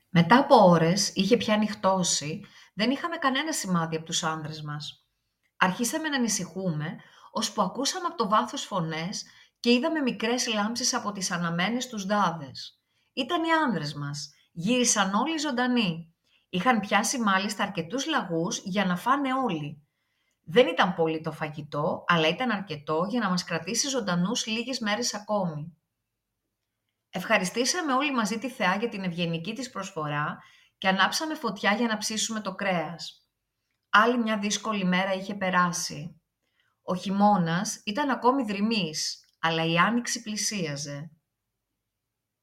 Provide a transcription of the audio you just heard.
Μετά από ώρες, είχε πια νυχτώσει, δεν είχαμε κανένα σημάδι από τους άνδρες μας. Αρχίσαμε να ανησυχούμε, ώσπου ακούσαμε από το βάθος φωνές και είδαμε μικρές λάμψεις από τις αναμένες τους δάδες. Ήταν οι άνδρες μας. Γύρισαν όλοι ζωντανοί. Είχαν πιάσει μάλιστα αρκετούς λαγούς για να φάνε όλοι. Δεν ήταν πολύ το φαγητό, αλλά ήταν αρκετό για να μας κρατήσει ζωντανούς λίγες μέρες ακόμη. Ευχαριστήσαμε όλοι μαζί τη Θεά για την ευγενική της προσφορά και ανάψαμε φωτιά για να ψήσουμε το κρέας. Άλλη μια δύσκολη μέρα είχε περάσει. Ο χειμώνας ήταν ακόμη δρυμής, αλλά η άνοιξη πλησίαζε.